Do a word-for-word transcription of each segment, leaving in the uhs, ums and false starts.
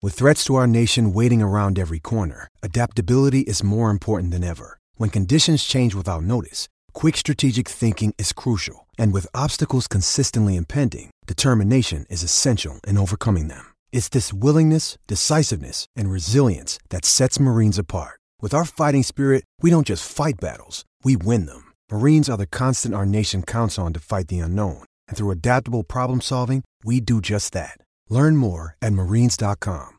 With threats to our nation waiting around every corner, adaptability is more important than ever. When conditions change without notice, quick strategic thinking is crucial. And with obstacles consistently impending, determination is essential in overcoming them. It's this willingness, decisiveness, and resilience that sets Marines apart. With our fighting spirit, we don't just fight battles, we win them. Marines are the constant our nation counts on to fight the unknown. And through adaptable problem solving, we do just that. Learn more at marines dot com.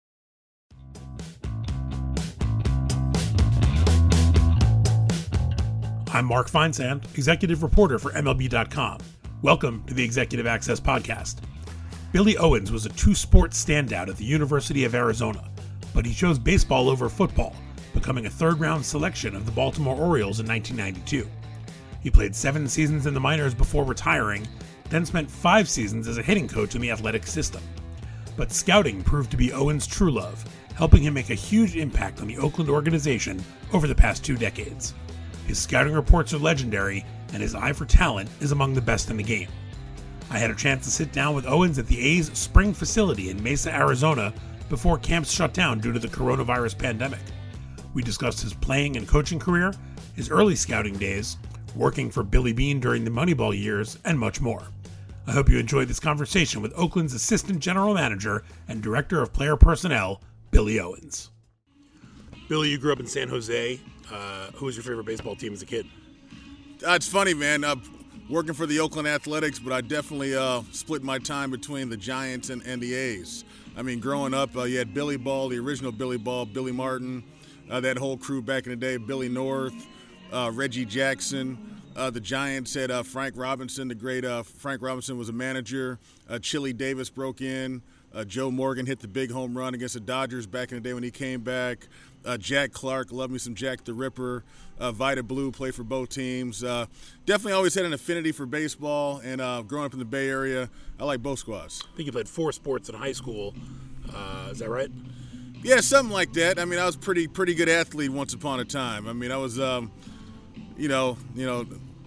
I'm Mark Feinsand, executive reporter for M L B dot com. Welcome to the Executive Access Podcast. Billy Owens was a two-sport standout at the University of Arizona, but he chose baseball over football, becoming a third-round selection of the Baltimore Orioles in nineteen ninety-two. He played seven seasons in the minors before retiring, then spent five seasons as a hitting coach in the athletic system. But scouting proved to be Owens' true love, helping him make a huge impact on the Oakland organization over the past two decades. His scouting reports are legendary, and his eye for talent is among the best in the game. I had a chance to sit down with Owens at the A's spring facility in Mesa, Arizona, before camps shut down due to the coronavirus pandemic. We discussed his playing and coaching career, his early scouting days, working for Billy Beane during the Moneyball years, and much more. I hope you enjoyed this conversation with Oakland's Assistant General Manager and Director of Player Personnel, Billy Owens. Billy, you grew up in San Jose. Uh, who was your favorite baseball team as a kid? Uh, it's funny, man. Uh, working for the Oakland Athletics, but I definitely uh, split my time between the Giants and, and the A's. I mean, growing up, uh, you had Billy Ball, the original Billy Ball, Billy Martin, uh, that whole crew back in the day, Billy North, uh, Reggie Jackson. Uh, the Giants had uh, Frank Robinson, the great uh, Frank Robinson was a manager. Uh, Chili Davis broke in. Uh, Joe Morgan hit the big home run against the Dodgers back in the day when he came back. Uh, Jack Clark, love me some Jack the Ripper. Uh, Vida Blue played for both teams. Uh, definitely always had an affinity for baseball, and uh, growing up in the Bay Area, I like both squads. I think you played four sports in high school. Uh, is that right? Yeah, something like that. I mean, I was pretty pretty good athlete once upon a time. I mean, I was, um, you know, you know,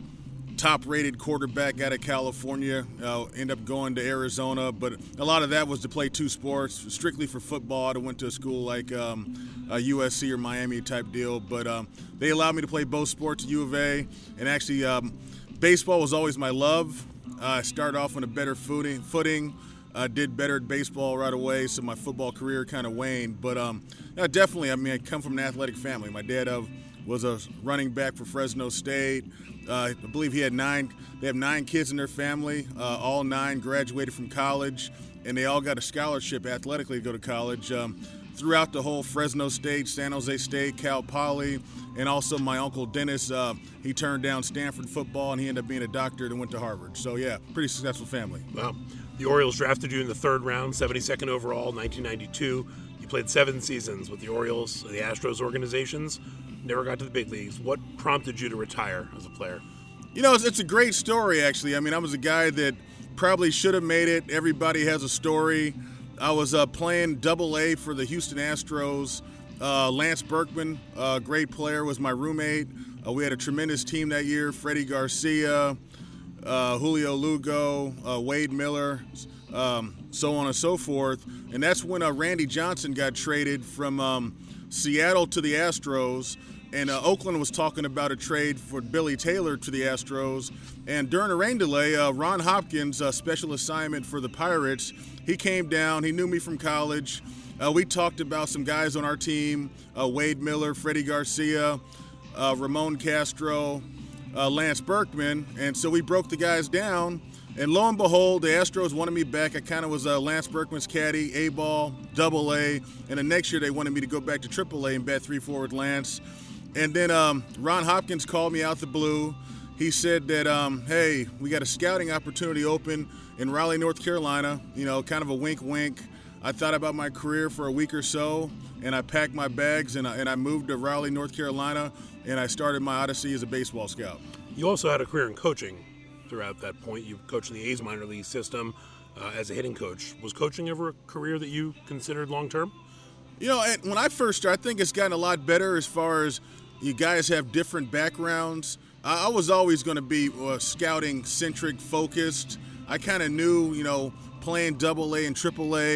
top-rated quarterback out of California. Uh, end up going to Arizona, but a lot of that was to play two sports, strictly for football. I went to a school like um, uh, U S C or Miami type deal, but um, they allowed me to play both sports at U of A. And actually, um, baseball was always my love. Uh, I started off on a better footing. footing. Uh, did better at baseball right away, so my football career kind of waned. But um, yeah, definitely, I mean, I come from an athletic family. My dad uh, was a running back for Fresno State. Uh, I believe he had nine. They have nine kids in their family. Uh, all nine graduated from college, and they all got a scholarship athletically to go to college. Um, throughout the whole Fresno State, San Jose State, Cal Poly, and also my uncle Dennis, uh, he turned down Stanford football, and he ended up being a doctor and went to Harvard. So, yeah, pretty successful family. Wow. The Orioles drafted you in the third round, seventy-second overall, nineteen ninety-two. You played seven seasons with the Orioles and the Astros organizations. Never got to the big leagues. What prompted you to retire as a player? You know, it's, it's a great story, actually. I mean, I was a guy that probably should have made it. Everybody has a story. I was uh, playing double A for the Houston Astros. Uh, Lance Berkman, a uh, great player, was my roommate. Uh, we had a tremendous team that year. Freddie Garcia, uh, Julio Lugo, uh, Wade Miller, um, so on and so forth. And that's when uh, Randy Johnson got traded from um, Seattle to the Astros. And uh, Oakland was talking about a trade for Billy Taylor to the Astros. And during a rain delay, uh, Ron Hopkins, uh, special assignment for the Pirates, he came down. He knew me from college. Uh, we talked about some guys on our team, uh, Wade Miller, Freddie Garcia, uh, Ramon Castro, uh, Lance Berkman. And so we broke the guys down. And lo and behold, the Astros wanted me back. I kind of was uh, Lance Berkman's caddy, A-ball, double A. And the next year they wanted me to go back to triple A and bat three four with Lance. And then um, Ron Hopkins called me out the blue. He said that, um, hey, we got a scouting opportunity open in Raleigh, North Carolina. You know, kind of a wink, wink. I thought about my career for a week or so, and I packed my bags, and I, and I moved to Raleigh, North Carolina, and I started my odyssey as a baseball scout. You also had a career in coaching throughout that point. You coached in the A's minor league system uh, as a hitting coach. Was coaching ever a career that you considered long-term? You know, when I first started, I think it's gotten a lot better as far as you guys have different backgrounds. I was always going to be uh, scouting-centric focused. I kind of knew, you know, playing double A and triple A,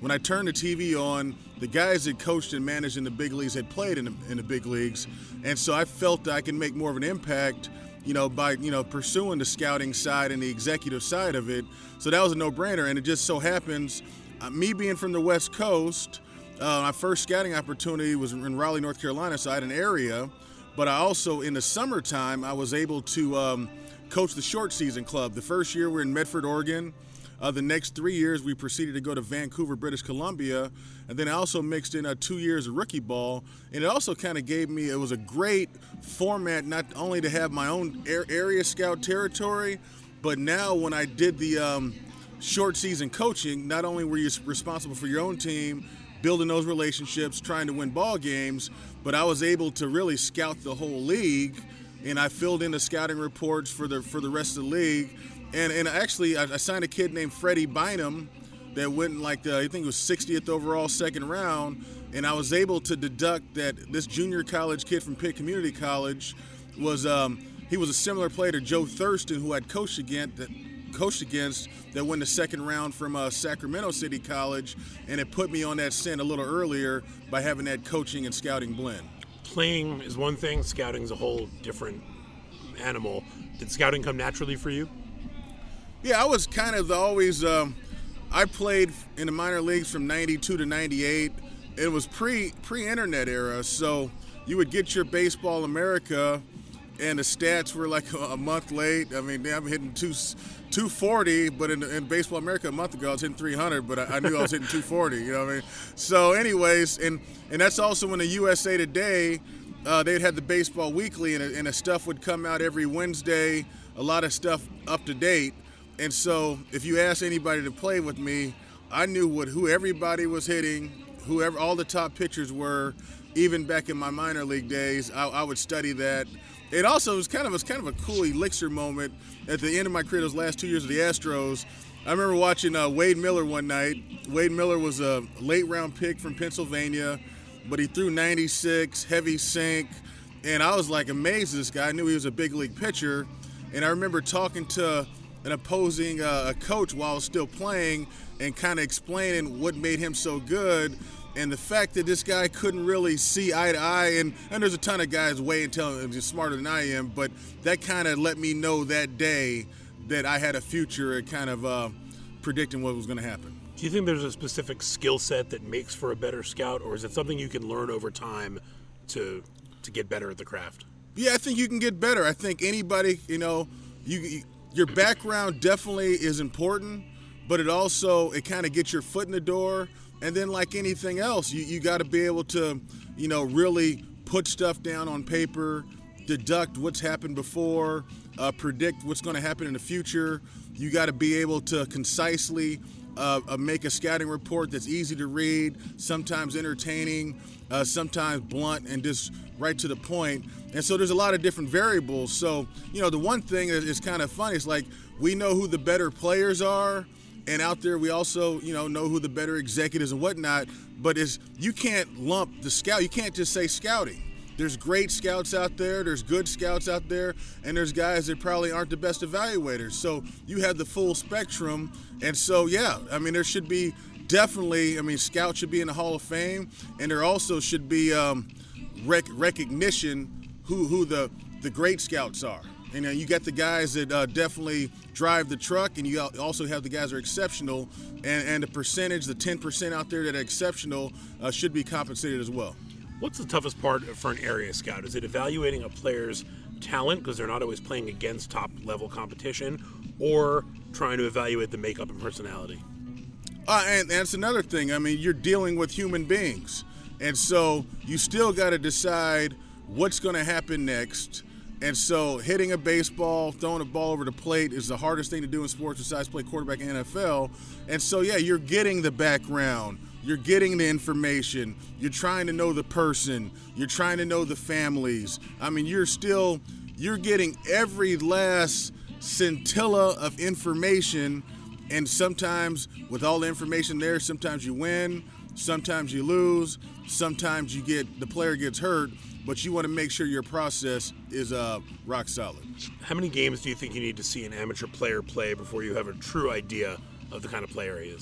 when I turned the T V on, the guys that coached and managed in the big leagues had played in the, in the big leagues. And so I felt that I could make more of an impact, you know, by, you know, pursuing the scouting side and the executive side of it. So that was a no-brainer. And it just so happens, uh, me being from the West Coast, uh, my first scouting opportunity was in Raleigh, North Carolina, so I had an area. But I also, in the summertime, I was able to um, coach the short season club. The first year we were in Medford, Oregon. Uh, the next three years, we proceeded to go to Vancouver, British Columbia, and then I also mixed in uh, two years of rookie ball. And it also kind of gave me, it was a great format not only to have my own area scout territory, but now when I did the um, short season coaching, not only were you responsible for your own team, building those relationships, trying to win ball games, but I was able to really scout the whole league, and I filled in the scouting reports for the for the rest of the league. And and actually, I, I signed a kid named Freddie Bynum that went in like, the, I think it was sixtieth overall, second round. And I was able to deduct that this junior college kid from Pitt Community College was, um, he was a similar player to Joe Thurston, who I'd coached against, that, coached against, that went the second round from uh, Sacramento City College. And it put me on that scent a little earlier by having that coaching and scouting blend. Playing is one thing, scouting is a whole different animal. Did scouting come naturally for you? Yeah, I was kind of always, um, I played in the minor leagues from ninety-two to ninety-eight. It was pre, pre-internet era, so you would get your Baseball America, and the stats were like a month late. I mean, I'm hitting two, two forty, but in, in Baseball America a month ago, I was hitting three hundred, but I, I knew I was hitting two forty, you know what I mean? So anyways, and, and that's also when the U S A Today, uh, they'd had the Baseball Weekly, and, and the stuff would come out every Wednesday, a lot of stuff up to date. And so if you ask anybody to play with me, I knew what who everybody was hitting, whoever all the top pitchers were. Even back in my minor league days, I, I would study that. It also was kind of was kind of a cool elixir moment at the end of my career. Those last two years of the Astros, I remember watching uh, Wade Miller one night. Wade Miller was a late round pick from Pennsylvania, but he threw ninety-six, heavy sink, and I was like amazed at this guy. I knew he was a big league pitcher, and I remember talking to an opposing uh, coach while I was still playing and kind of explaining what made him so good, and the fact that this guy couldn't really see eye to eye, and, and there's a ton of guys way intelligent, smarter than I am, but that kind of let me know that day that I had a future at kind of uh, predicting what was going to happen. Do you think there's a specific skill set that makes for a better scout, or is it something you can learn over time to to get better at the craft? Yeah, I think you can get better. I think anybody, you know, you, you your background definitely is important, but it also, it kind of gets your foot in the door. And then like anything else, you, you got to be able to, you know, really put stuff down on paper, deduct what's happened before, uh, predict what's going to happen in the future. You got to be able to concisely uh, uh, make a scouting report that's easy to read, sometimes entertaining, uh, sometimes blunt, and just right to the point. And so there's a lot of different variables. So, you know, the one thing that is kind of funny is like we know who the better players are, and out there we also, you know, know who the better executives and whatnot, but is you can't lump the scout. You can't just say scouting. There's great scouts out there, there's good scouts out there, and there's guys that probably aren't the best evaluators. So you have the full spectrum. And so, yeah, I mean, there should be definitely, I mean, scouts should be in the Hall of Fame, and there also should be um, rec- recognition who who the, the great scouts are. And uh, you got the guys that uh, definitely drive the truck, and you also have the guys that are exceptional, and, and the percentage, the ten percent out there that are exceptional, uh, should be compensated as well. What's the toughest part for an area scout? Is it evaluating a player's talent because they're not always playing against top-level competition, or trying to evaluate the makeup and personality? Uh, and that's another thing. I mean, you're dealing with human beings, and so you still got to decide what's going to happen next. And so hitting a baseball, throwing a ball over the plate is the hardest thing to do in sports besides play quarterback in the N F L. And so, yeah, you're getting the background. You're getting the information. You're trying to know the person. You're trying to know the families. I mean, you're still, you're getting every last scintilla of information. And sometimes with all the information there, sometimes you win, sometimes you lose, sometimes you get, the player gets hurt. But you want to make sure your process is uh, rock solid. How many games do you think you need to see an amateur player play before you have a true idea of the kind of player he is?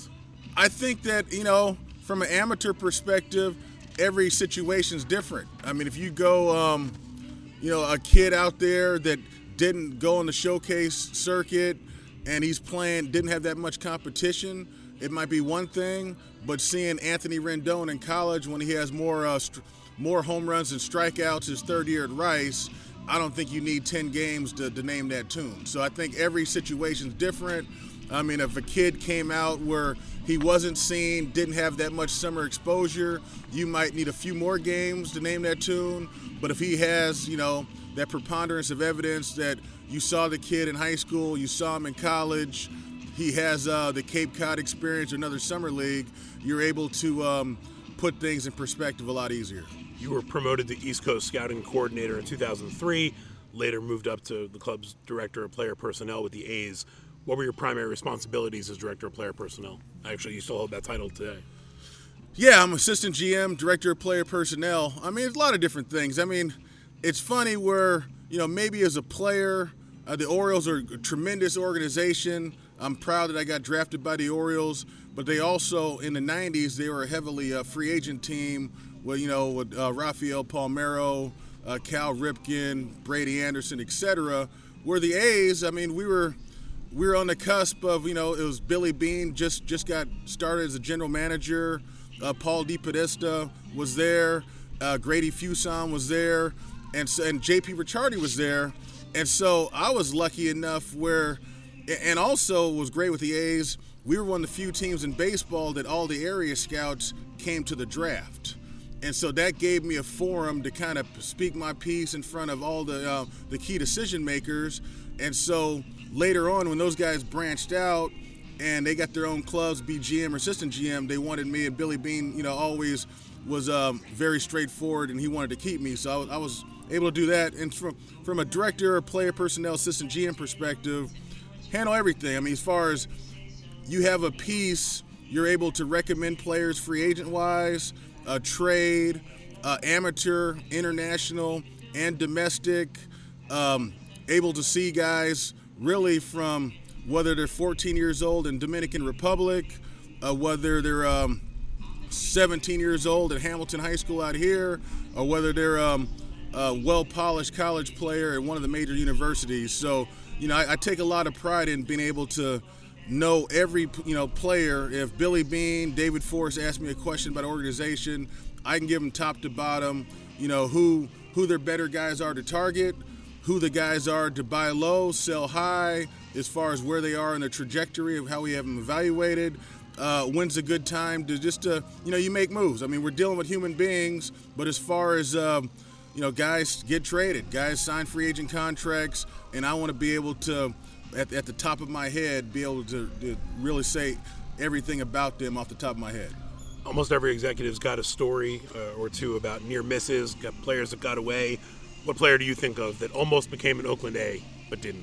I think that, you know, from an amateur perspective, every situation's different. I mean, if you go, um, you know, a kid out there that didn't go on the showcase circuit and he's playing, didn't have that much competition, it might be one thing. But seeing Anthony Rendon in college when he has more uh, st- more home runs and strikeouts his third year at Rice, I don't think you need ten games to, to name that tune. So I think every situation's different. I mean, if a kid came out where he wasn't seen, didn't have that much summer exposure, you might need a few more games to name that tune. But if he has, you know, that preponderance of evidence that you saw the kid in high school, you saw him in college, he has uh, the Cape Cod experience or another summer league, you're able to um, put things in perspective a lot easier. You were promoted to East Coast Scouting Coordinator in two thousand three, later moved up to the club's Director of Player Personnel with the A's. What were your primary responsibilities as Director of Player Personnel? Actually, you still hold that title today. Yeah, I'm Assistant G M, Director of Player Personnel. I mean, it's a lot of different things. I mean, it's funny where, you know, maybe as a player, uh, the Orioles are a tremendous organization. I'm proud that I got drafted by the Orioles, but they also, in the nineties, they were a heavily uh, free agent team with, you know, with uh, Rafael Palmeiro, uh, Cal Ripken, Brady Anderson, et cetera. Where the A's, I mean, we were we were on the cusp of, you know, it was Billy Beane just, just got started as a general manager. Uh, Paul DePodesta was there. Uh, Grady Fuson was there. And, so, and J P Ricciardi was there. And so I was lucky enough where, and also was great with the A's, we were one of the few teams in baseball that all the area scouts came to the draft. And so that gave me a forum to kind of speak my piece in front of all the uh, the key decision makers. And so later on, when those guys branched out and they got their own clubs, be G M or assistant G M, they wanted me. And Billy Beane, you know, always was um, very straightforward, and he wanted to keep me. So I was, I was able to do that. And from from a director, or player personnel, assistant G M perspective, handle everything. I mean, as far as you have a piece, you're able to recommend players free agent-wise, uh, trade, uh, amateur, international, and domestic, um, able to see guys really from whether they're fourteen years old in Dominican Republic, uh, whether they're um, seventeen years old at Hamilton High School out here, or whether they're um, a well-polished college player at one of the major universities. So, you know, I, I take a lot of pride in being able to know every, you know, player. If Billy Beane, David Forrest asked me a question about organization, I can give them top to bottom, you know, who who their better guys are to target, who the guys are to buy low, sell high, as far as where they are in the trajectory of how we have them evaluated. Uh, when's a good time to just, uh, you know, you make moves. I mean, we're dealing with human beings, but as far as, uh, you know, guys get traded, guys sign free agent contracts, and I want to be able to, at, at the top of my head, be able to, to really say everything about them off the top of my head. Almost every executive's got a story uh, or two about near misses, got players that got away. What player do you think of that almost became an Oakland A but didn't?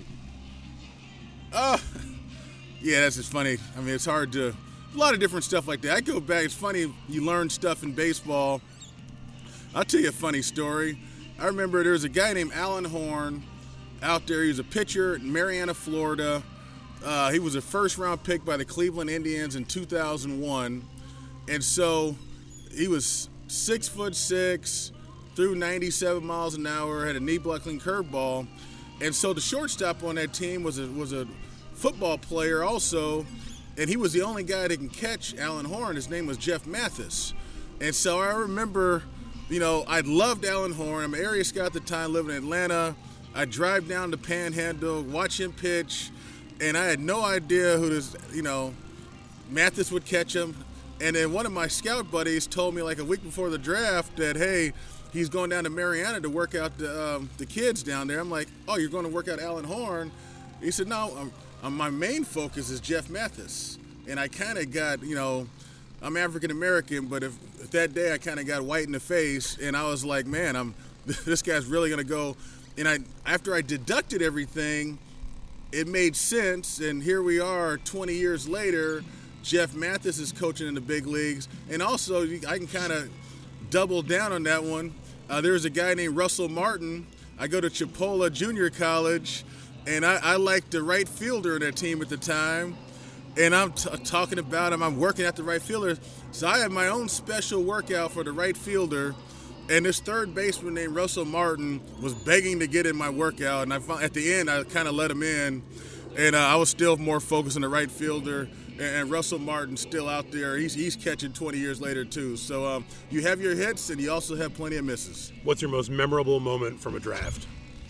Uh, yeah, that's just funny. I mean, it's hard to, a lot of different stuff like that. I go back, it's funny, you learn stuff in baseball. I'll tell you a funny story. I remember there was a guy named Alan Horn out there. He was a pitcher in Marianna, Florida. Uh, he was a first-round pick by the Cleveland Indians in two thousand one. And so he was six foot six, threw ninety-seven miles an hour, had a knee-buckling curveball. And so the shortstop on that team was a, was a football player also, and he was the only guy that can catch Alan Horn. His name was Jeff Mathis. And so I remember, you know, I loved Alan Horn. I'm an area scout at the time, living in Atlanta. I'd drive down to Panhandle, watch him pitch, and I had no idea who this, you know, Mathis would catch him. And then one of my scout buddies told me like a week before the draft that, hey, he's going down to Marianna to work out the, um, the kids down there. I'm like, oh, you're going to work out Alan Horn? He said, no, I'm, I'm, my main focus is Jeff Mathis. And I kind of got, you know, I'm African-American, but if, if that day I kind of got white in the face, and I was like, man, I'm this guy's really going to go. And I after I deducted everything, it made sense, and here we are twenty years later. Jeff Mathis is coaching in the big leagues. And also, I can kind of double down on that one. Uh, there was a guy named Russell Martin. I go to Chipola Junior College, and I, I liked the right fielder in that team at the time. and I'm t- talking about him. I'm working at the right fielder. So I have my own special workout for the right fielder. And this third baseman named Russell Martin was begging to get in my workout. And I found, at the end, I kind of let him in. And uh, I was still more focused on the right fielder. And, and Russell Martin's still out there. He's, he's catching twenty years later, too. So um, you have your hits, and you also have plenty of misses. What's your most memorable moment from a draft?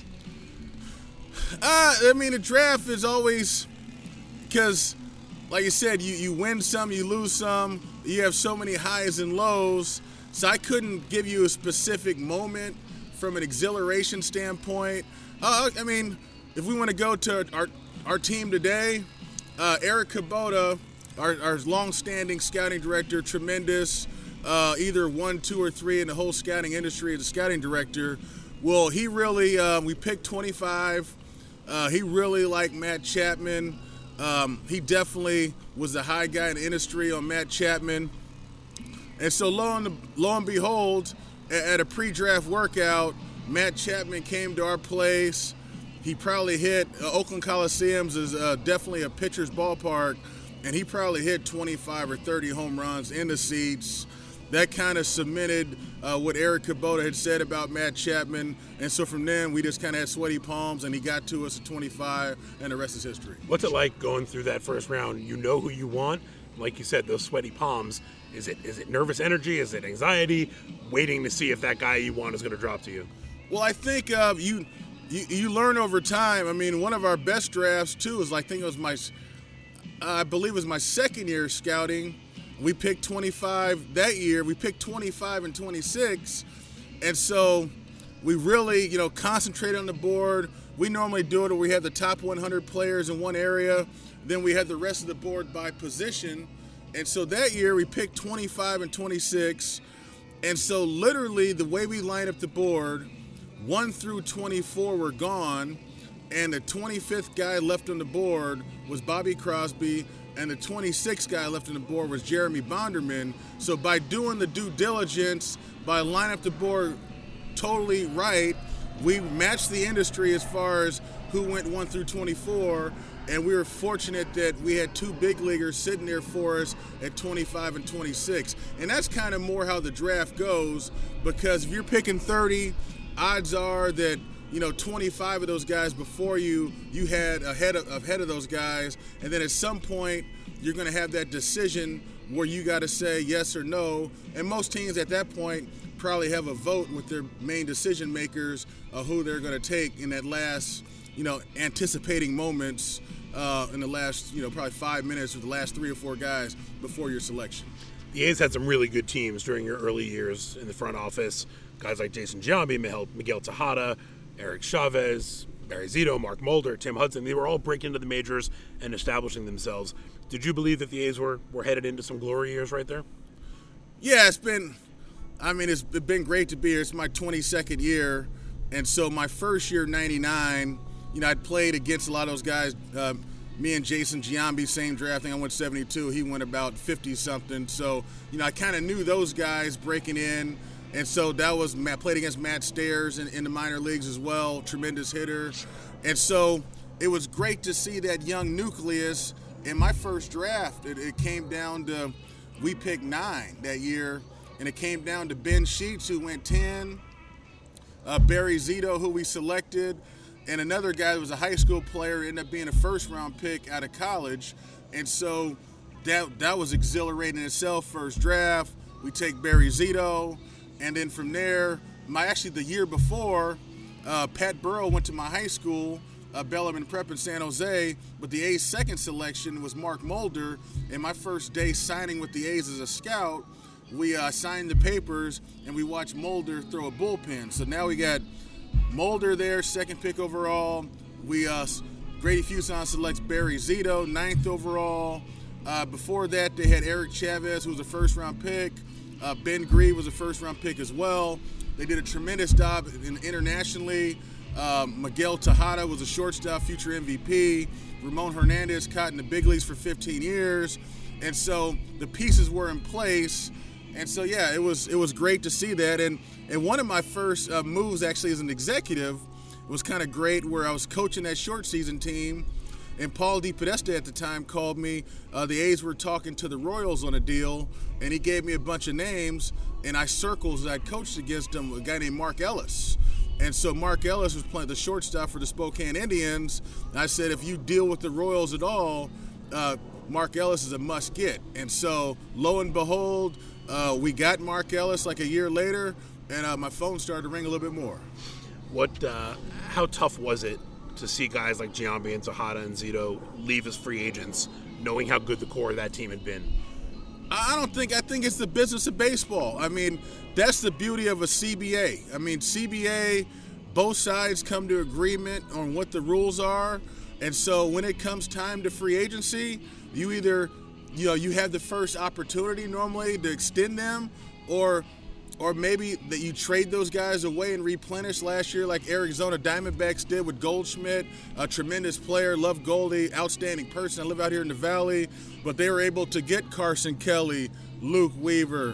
Uh, I mean, the draft is always because, like you said, you, you win some, you lose some. You have so many highs and lows. So I couldn't give you a specific moment from an exhilaration standpoint. Uh, I mean, if we want to go to our our team today, uh, Eric Kubota, our, our long-standing scouting director, tremendous, uh, either one, two, or three in the whole scouting industry as a scouting director. Well, he really, uh, we picked twenty-five. Uh, he really liked Matt Chapman. Um, he definitely was the high guy in the industry on Matt Chapman. And so lo and, lo and behold, at a pre-draft workout, Matt Chapman came to our place. He probably hit, uh, Oakland Coliseum's is uh, definitely a pitcher's ballpark, and he probably hit twenty-five or thirty home runs in the seats. That kind of cemented uh, what Eric Kubota had said about Matt Chapman. And so from then, we just kind of had sweaty palms, and he got to us at twenty-five, and the rest is history. What's it like going through that first round? You know who you want. Like you said, those sweaty palms. Is it is it nervous energy? Is it anxiety? Waiting to see if that guy you want is going to drop to you? Well, I think uh, you, you you learn over time. I mean, one of our best drafts, too, is like, I think it was my, uh, I believe it was my second year scouting. We picked twenty-five that year. We picked twenty-five and twenty-six. And so we really, you know, concentrated on the board. We normally do it where we have the top one hundred players in one area. Then we had the rest of the board by position. And so that year we picked twenty-five and twenty-six. And so literally the way we lined up the board, one through twenty-four were gone. And the twenty-fifth guy left on the board was Bobby Crosby. And the twenty-sixth guy left on the board was Jeremy Bonderman. So by doing the due diligence, by lining up the board totally right, we matched the industry as far as who went one through twenty-four. And we were fortunate that we had two big leaguers sitting there for us at twenty-five and twenty-six. And that's kind of more how the draft goes, because if you're picking thirty, odds are that, you know, twenty-five of those guys before you, you had ahead of, ahead of those guys. And then at some point, you're going to have that decision where you got to say yes or no. And most teams at that point probably have a vote with their main decision makers of who they're going to take in that last, you know, anticipating moments uh, in the last, you know, probably five minutes or the last three or four guys before your selection. The A's had some really good teams during your early years in the front office. Guys like Jason Giambi, Miguel, Miguel Tejada, Eric Chavez, Barry Zito, Mark Mulder, Tim Hudson. They were all breaking into the majors and establishing themselves. Did you believe that the A's were, were headed into some glory years right there? Yeah, it's been, I mean, it's been great to be here. It's my twenty-second year. And so my first year, ninety-nine, you know, I'd played against a lot of those guys. Uh, me and Jason Giambi, same draft. I think I went seventy-two. He went about fifty-something. So, you know, I kind of knew those guys breaking in. And so that was, I played against Matt Stairs in, in the minor leagues as well, tremendous hitter. And so it was great to see that young nucleus. In my first draft, it, it came down to, we picked nine that year, and it came down to Ben Sheets, who went ten, uh, Barry Zito, who we selected, and another guy that was a high school player, ended up being a first-round pick out of college. And so that that was exhilarating in itself, first draft. We take Barry Zito. And then from there, my actually the year before, uh, Pat Burrow went to my high school, uh, Bellarmine Prep in San Jose, but the A's second selection was Mark Mulder. And my first day signing with the A's as a scout, we uh, signed the papers and we watched Mulder throw a bullpen. So now we got Mulder there, second pick overall. We uh, Grady Fuson selects Barry Zito, ninth overall. Uh, before that, they had Eric Chavez, who was a first-round pick. Uh, Ben Grieve was a first-round pick as well. They did a tremendous job in, internationally. Uh, Miguel Tejada was a shortstop, future M V P. Ramon Hernandez caught in the big leagues for fifteen years. And so the pieces were in place. And so, yeah, it was it was great to see that. And, and one of my first uh, moves, actually, as an executive, was kind of great, where I was coaching that short season team. And Paul DePodesta at the time called me. Uh, the A's were talking to the Royals on a deal, and he gave me a bunch of names, and I circles that I coached against him, a guy named Mark Ellis. And so Mark Ellis was playing the shortstop for the Spokane Indians. And I said, if you deal with the Royals at all, uh, Mark Ellis is a must get. And so lo and behold, uh, we got Mark Ellis like a year later, and uh, my phone started to ring a little bit more. What? Uh, how tough was it to see guys like Giambi and Tejada and Zito leave as free agents, knowing how good the core of that team had been? I don't think, I think it's the business of baseball. I mean, that's the beauty of a C B A. I mean, C B A, both sides come to agreement on what the rules are. And so when it comes time to free agency, you either, you know, you have the first opportunity normally to extend them, or or maybe that you trade those guys away and replenish last year like Arizona Diamondbacks did with Goldschmidt, a tremendous player, love Goldie, outstanding person. I live out here in the Valley, but they were able to get Carson Kelly, Luke Weaver,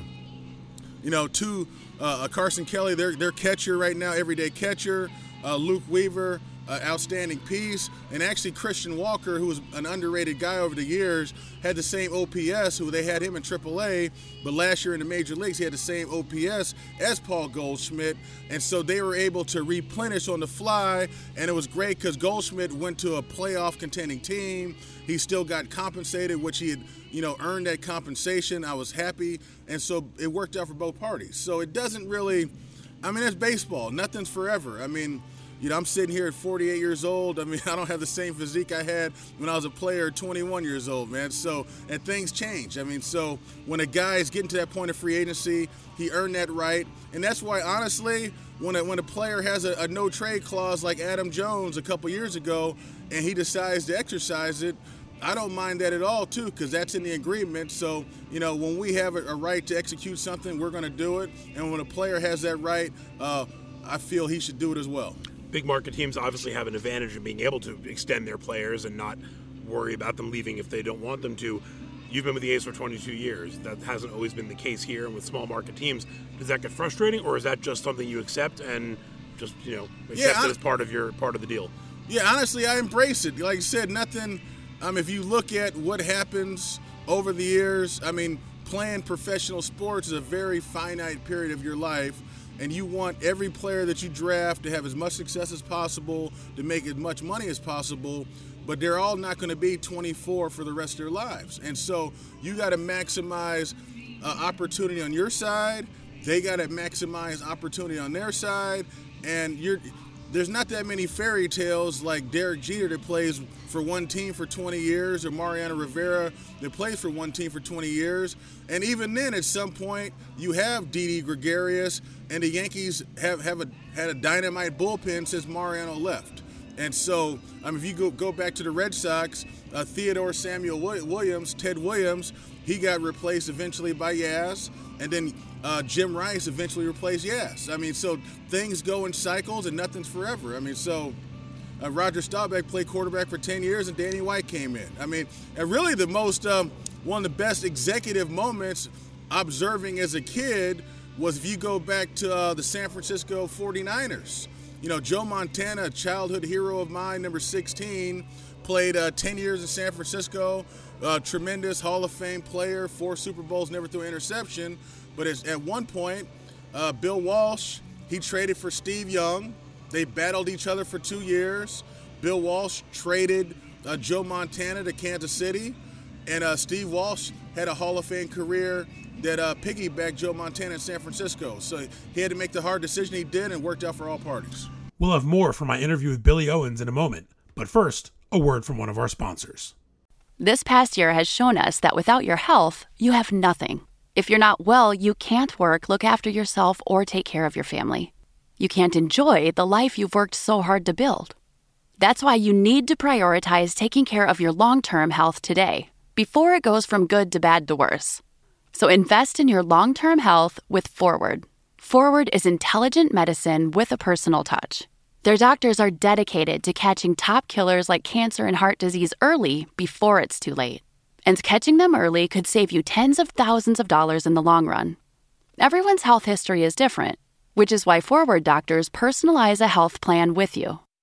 you know, two, uh, Carson Kelly, their, their catcher right now, everyday catcher, uh, Luke Weaver, Uh, outstanding piece, and actually Christian Walker, who was an underrated guy over the years, had the same O P S, who they had him in triple A, but last year in the major leagues he had the same O P S as Paul Goldschmidt, and so they were able to replenish on the fly, and it was great because Goldschmidt went to a playoff contending team. He still got compensated, which he had, you know, earned that compensation. I was happy, and so it worked out for both parties. So it doesn't really, I mean, it's baseball. Nothing's forever. I mean, you know, I'm sitting here at forty-eight years old. I mean, I don't have the same physique I had when I was a player at twenty-one years old, man. So, and things change. I mean, so when a guy is getting to that point of free agency, he earned that right. And that's why, honestly, when a, when a player has a, a no-trade clause like Adam Jones a couple years ago and he decides to exercise it, I don't mind that at all, too, because that's in the agreement. So, you know, when we have a, a right to execute something, we're going to do it. And when a player has that right, uh, I feel he should do it as well. Big market teams obviously have an advantage of being able to extend their players and not worry about them leaving if they don't want them to. You've been with the A's for twenty-two years. That hasn't always been the case here. And with small market teams, does that get frustrating, or is that just something you accept and just, you know, accept yeah, it as part of your part of the deal? Yeah, honestly, I embrace it. Like I said, nothing. Um, if you look at what happens over the years, I mean, playing professional sports is a very finite period of your life. And you want every player that you draft to have as much success as possible, to make as much money as possible, but they're all not going to be twenty-four for the rest of their lives. And so you got to maximize uh, opportunity on your side. They got to maximize opportunity on their side. And you're there's not that many fairy tales like Derek Jeter that plays for one team for twenty years, or Mariano Rivera that plays for one team for twenty years. And even then, at some point, you have Didi Gregorius, and the Yankees have, have a, had a dynamite bullpen since Mariano left. And so, I mean, if you go, go back to the Red Sox, uh, Theodore Samuel Williams, Ted Williams, he got replaced eventually by Yaz, and then uh, Jim Rice eventually replaced Yaz. I mean, so things go in cycles, and nothing's forever. I mean, so uh, Roger Staubach played quarterback for ten years, and Danny White came in. I mean, and really the most, um, one of the best executive moments observing as a kid was if you go back to uh, the San Francisco forty-niners. You know, Joe Montana, a childhood hero of mine, number sixteen, played uh, ten years in San Francisco, uh, tremendous Hall of Fame player, four Super Bowls, never threw an interception. But it's, at one point, uh, Bill Walsh, he traded for Steve Young. They battled each other for two years. Bill Walsh traded uh, Joe Montana to Kansas City, and uh, Steve Walsh had a Hall of Fame career that uh, piggybacked Joe Montana in San Francisco. So he had to make the hard decision he did, and worked out for all parties. We'll have more from my interview with Billy Owens in a moment. But first, a word from one of our sponsors. This past year has shown us that without your health, you have nothing. If you're not well, you can't work, look after yourself, or take care of your family. You can't enjoy the life you've worked so hard to build. That's why you need to prioritize taking care of your long-term health today, before it goes from good to bad to worse. So invest in your long-term health with Forward. Forward is intelligent medicine with a personal touch. Their doctors are dedicated to catching top killers like cancer and heart disease early before it's too late. And catching them early could save you tens of thousands of dollars in the long run. Everyone's health history is different, which is why Forward doctors personalize a health plan with you.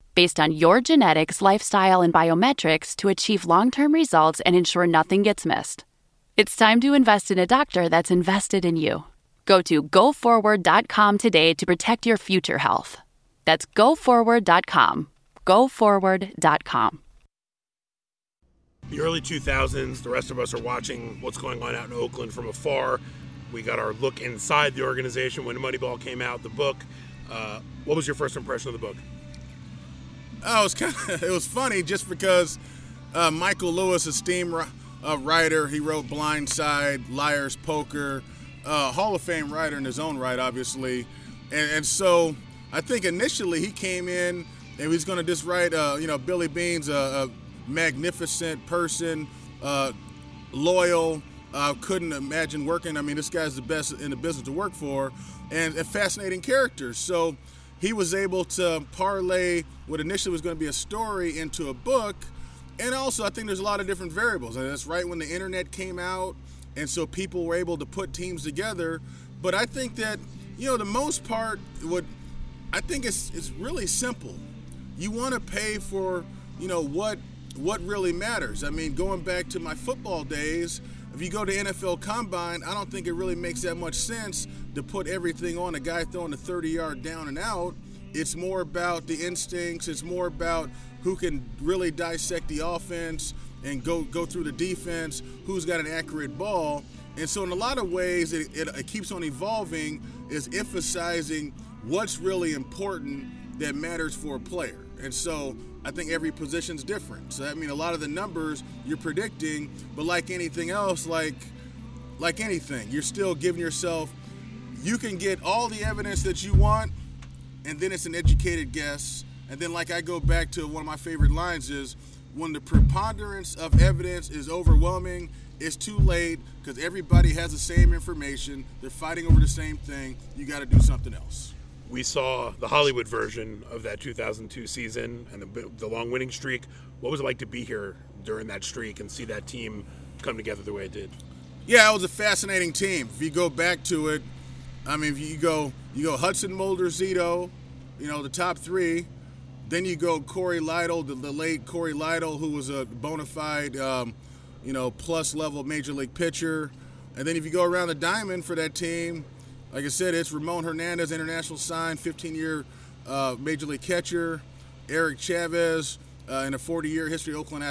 based on your genetics, lifestyle, and biometrics to achieve long-term results and ensure nothing gets missed. It's time to invest in a doctor that's invested in you. Go to go forward dot com today to protect your future health. That's go forward dot com. go forward dot com. The early two thousands, the rest of us are watching what's going on out in Oakland from afar. We got our look inside the organization when Moneyball came out, the book. Uh, what was your first impression of the book? Oh, it was kind of, it was funny just because uh, Michael Lewis, a steam uh, writer, he wrote Blindside, Liar's Poker, uh, Hall of Fame writer in his own right, obviously. And, and so I think initially he came in and he was going to just write, uh, you know, Billy Beane's a, a magnificent person, uh, loyal, uh, couldn't imagine working. I mean, this guy's the best in the business to work for, and a fascinating character. So he was able to parlay what initially was going to be a story into a book. And also, I think there's a lot of different variables. And that's right when the internet came out, and so people were able to put teams together. But I think that, you know, the most part, what I think it's, it's really simple. You want to pay for, you know, what what really matters. I mean, going back to my football days, if you go to N F L Combine, I don't think it really makes that much sense to put everything on a guy throwing a thirty-yard down and out. It's more about the instincts. It's more about who can really dissect the offense and go go through the defense, who's got an accurate ball. And so in a lot of ways, it, it, it keeps on evolving, is emphasizing what's really important that matters for a player. And so I think every position's different. So I mean, a lot of the numbers you're predicting, but like anything else, like like anything, you're still giving yourself, you can get all the evidence that you want, and then it's an educated guess. And then, like I go back to one of my favorite lines is, when the preponderance of evidence is overwhelming, it's too late because everybody has the same information. They're fighting over the same thing. You got to do something else. We saw the Hollywood version of that two thousand two season and the, the long winning streak. What was it like to be here during that streak and see that team come together the way it did? Yeah, it was a fascinating team. If you go back to it, I mean, if you go you go Hudson, Mulder, Zito, you know, the top three. Then you go Corey Lytle, the, the late Corey Lytle, who was a bona fide, um, you know, plus-level major league pitcher. And then if you go around the diamond for that team, like I said, it's Ramon Hernandez, international sign, fifteen-year uh, major league catcher. Eric Chavez, uh, in a forty-year history of Oakland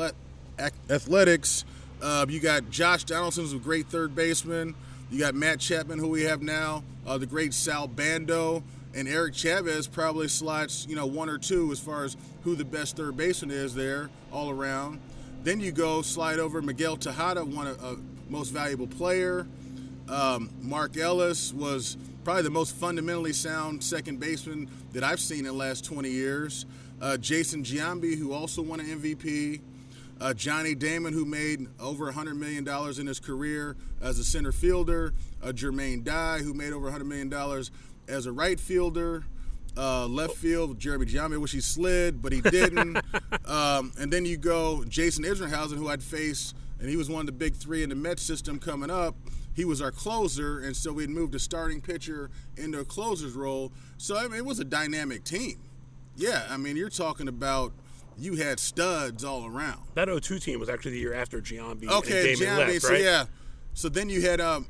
Athletics. Uh, you got Josh Donaldson, who's a great third baseman. You got Matt Chapman, who we have now, uh, the great Sal Bando. And Eric Chavez probably slots, you know, one or two as far as who the best third baseman is there all around. Then you go slide over Miguel Tejada, one of uh, most valuable player. Um, Mark Ellis was probably the most fundamentally sound second baseman that I've seen in the last twenty years. Uh, Jason Giambi, who also won an M V P. Uh, Johnny Damon, who made over one hundred million dollars in his career as a center fielder. Uh, Jermaine Dye, who made over one hundred million dollars as a right fielder. Uh, left field, Jeremy Giambi, wish he slid, but he didn't. um, and then you go Jason Isringhausen, who I'd face, and he was one of the big three in the Mets system coming up. He was our closer, and so we'd moved a starting pitcher into a closer's role. So, I mean, it was a dynamic team. Yeah, I mean, you're talking about you had studs all around. That oh two team was actually the year after Giambi okay, and Damon Giambi, left, so right? yeah. So then you had um,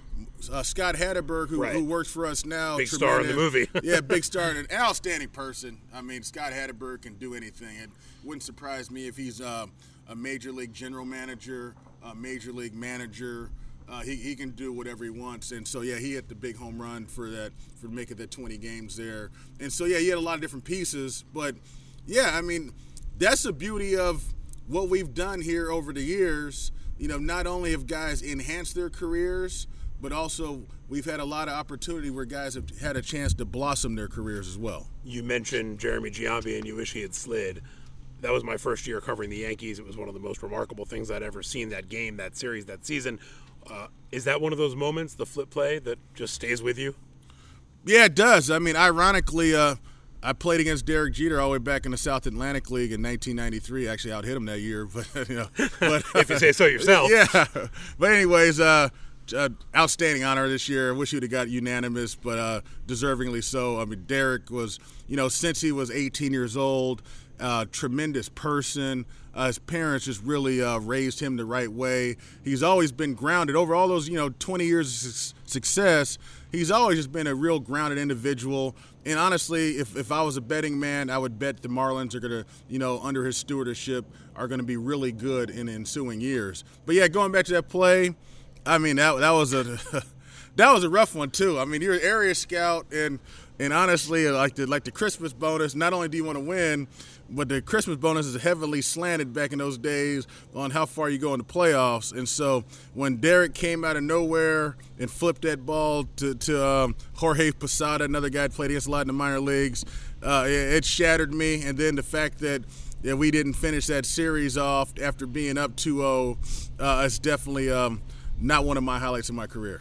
uh, Scott Hatterberg, who, right. who works for us now. Big star in the movie. yeah, big star and an outstanding person. I mean, Scott Hatterberg can do anything. It wouldn't surprise me if he's uh, a major league general manager, a major league manager. Uh, he, he can do whatever he wants. And so, yeah, he hit the big home run for that, for making that twenty games there. And so, yeah, he had a lot of different pieces. But, yeah, I mean, that's the beauty of what we've done here over the years. You know, not only have guys enhanced their careers, but also we've had a lot of opportunity where guys have had a chance to blossom their careers as well. You mentioned Jeremy Giambi, and you wish he had slid. That was my first year covering the Yankees. It was one of the most remarkable things I'd ever seen, that game, that series, that season. Uh, is that one of those moments, the flip play, that just stays with you? Yeah, it does. I mean, ironically, uh, I played against Derek Jeter all the way back in the South Atlantic League in nineteen ninety-three. Actually, out hit him that year, but you know, but if you say so yourself. Yeah. But anyways, uh, uh, outstanding honor this year. I wish he would have got unanimous, but uh, deservingly so. I mean, Derek was, you know, since he was eighteen years old, uh, tremendous person. Uh, his parents just really uh, raised him the right way. He's always been grounded. Over all those, you know, twenty years of su- success, he's always just been a real grounded individual. And honestly, if, if I was a betting man, I would bet the Marlins are going to, you know, under his stewardship, are going to be really good in the ensuing years. But, yeah, going back to that play, I mean, that that was a that was a rough one, too. I mean, you're an area scout, and and honestly, like the, like the Christmas bonus, not only do you want to win, but the Christmas bonus is heavily slanted back in those days on how far you go in the playoffs. And so when Derek came out of nowhere and flipped that ball to, to um, Jorge Posada, another guy that played against a lot in the minor leagues, uh, it, it shattered me. And then the fact that yeah, we didn't finish that series off after being up two oh, uh, it's definitely um, not one of my highlights of my career.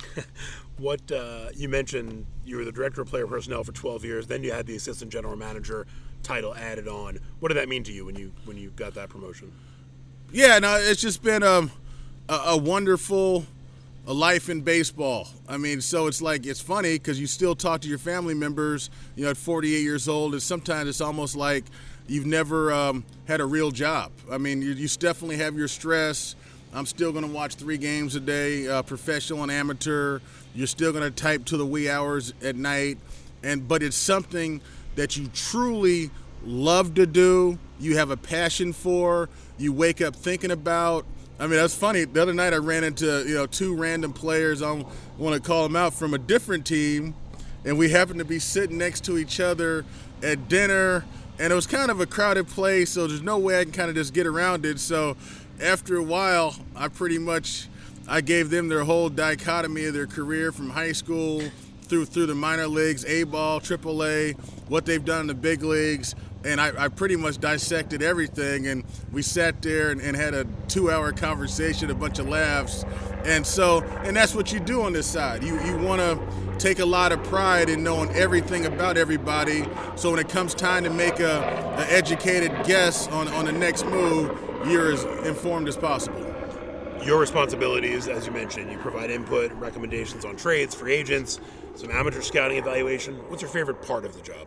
What uh, you mentioned, you were the director of player personnel for twelve years. Then you had the assistant general manager title added on. What did that mean to you when you when you got that promotion? Yeah, no, it's just been um, a, a wonderful a life in baseball. I mean, so it's like it's funny because you still talk to your family members, you know, at forty-eight years old, and sometimes it's almost like you've never um, had a real job. I mean, you, you definitely have your stress. I'm still going to watch three games a day, uh, professional and amateur. You're still going to type to the wee hours at night, and but it's something that you truly love to do, you have a passion for, you wake up thinking about. I mean, that's funny. The other night I ran into, you know, two random players, I want to call them out, from a different team, and we happened to be sitting next to each other at dinner, and it was kind of a crowded place, so there's no way I can kind of just get around it. So after a while, I pretty much, I gave them their whole dichotomy of their career from high school through through the minor leagues, A-ball, triple A, what they've done in the big leagues, and I, I pretty much dissected everything, and we sat there and, and had a two-hour conversation, a bunch of laughs, and so, and that's what you do on this side. You you want to take a lot of pride in knowing everything about everybody, so when it comes time to make a, a educated guess on, on the next move, you're as informed as possible. Your responsibilities, as you mentioned, you provide input, recommendations on trades, free agents, some amateur scouting evaluation. What's your favorite part of the job?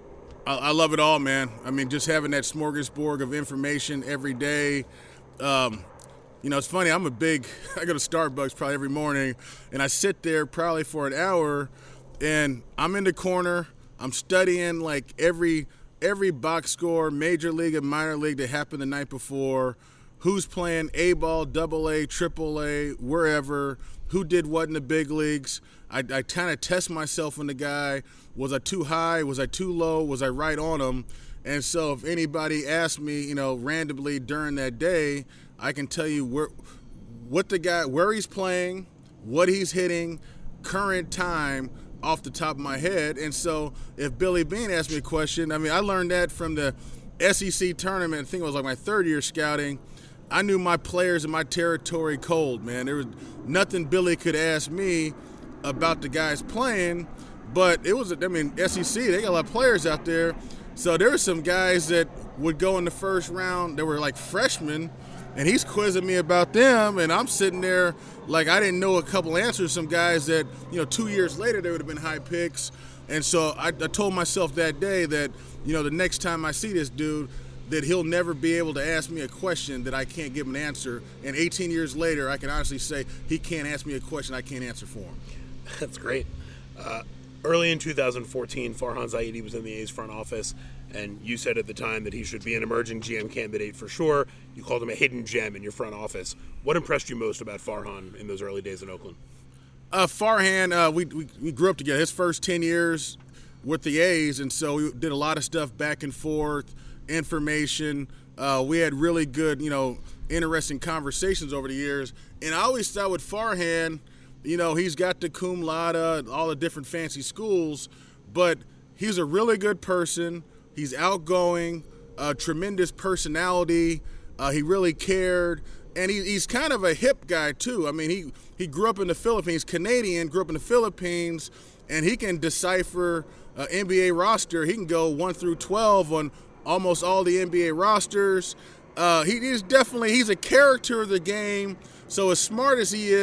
I, I love it all, man. I mean, just having that smorgasbord of information every day. Um, you know, it's funny, I'm a big, I go to Starbucks probably every morning, and I sit there probably for an hour, and I'm in the corner, I'm studying like every every box score, major league and minor league that happened the night before, who's playing A-ball, double A, triple A, wherever, who did what in the big leagues. I, I kind of test myself on the guy. Was I too high? Was I too low? Was I right on him? And so if anybody asks me, you know, randomly during that day, I can tell you where, what the guy, where he's playing, what he's hitting, current time, off the top of my head. And so if Billy Beane asked me a question, I mean, I learned that from the S E C tournament. I think it was like my third year scouting. I knew my players in my territory cold, man. There was nothing Billy could ask me about the guys playing, but it was, I mean, S E C, they got a lot of players out there. So there were some guys that would go in the first round that were like freshmen, and he's quizzing me about them, and I'm sitting there like I didn't know a couple answers. Some guys that, you know, two years later they would have been high picks. And so I, I told myself that day that, you know, the next time I see this dude, that he'll never be able to ask me a question that I can't give him an answer. And eighteen years later, I can honestly say he can't ask me a question I can't answer for him. That's great. Uh, early in two thousand fourteen, Farhan Zaidi was in the A's front office, and you said at the time that he should be an emerging G M candidate for sure. You called him a hidden gem in your front office. What impressed you most about Farhan in those early days in Oakland? Uh, Farhan, uh, we, we we grew up together. His first ten years with the A's, and so we did a lot of stuff back and forth, information. Uh, we had really good, you know, interesting conversations over the years. And I always thought with Farhan, you know, he's got the cum laude, all the different fancy schools, but he's a really good person. He's outgoing, a tremendous personality. Uh, he really cared. And he, he's kind of a hip guy, too. I mean, he, he grew up in the Philippines, Canadian, grew up in the Philippines, and he can decipher an N B A roster. He can go one through twelve on almost all the N B A rosters. Uh, he is definitely, he's a character of the game. So as smart as he is,